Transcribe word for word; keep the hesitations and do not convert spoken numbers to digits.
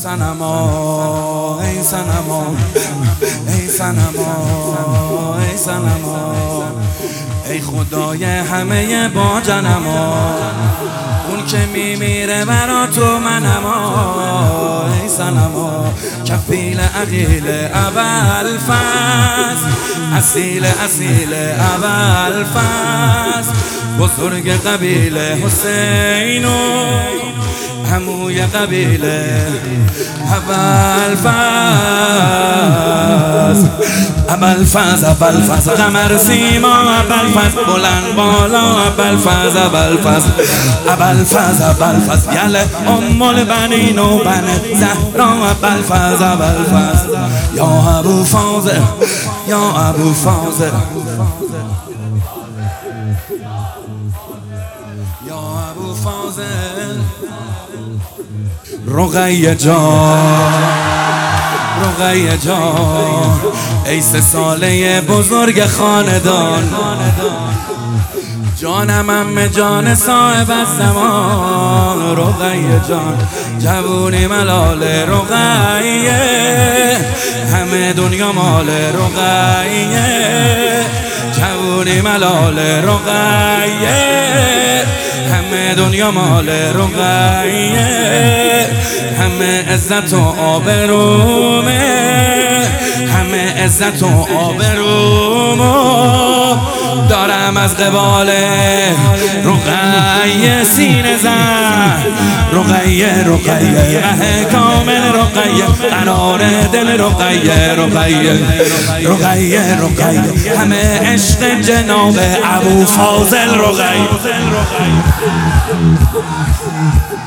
صنما ای صنما ای صنما ای صنما ای خدای همه با جنما اون که میمیره برا تو منما ای صنما کفیل عقیل ابوالفضل اصیل اصیل ابوالفضل بزرگ قبیل حسینو عموی قبیله ابوالفضل ابوالفضل ابوالفضل قمر سیما ابوالفضل بلند بالا ابوالفضل ابوالفضل ابوالفضل ابوالفضل گل ام البنین و بن زهرا ابوالفضل ابوالفضل یا ابوالفضل یا ابوالفضل یا ابوالفضل رقیه جان رقیه جان ای سه ساله بزرگ خاندان جانم ام جان صاحب الزمان رقیه جان جوونی ملال رقیه همه دنیا مال رقیه جوونی ملال رقیه همه دنیا مال رقیه همه عزت و آبرومه همه عزت و آبرومو دارم از قبال رقیه سینه زن رقیه رقیه ره کامل رقیه قرار دل رقیه رقیه رقیه رقیه همه عشق جناب ابوالفضل رقیه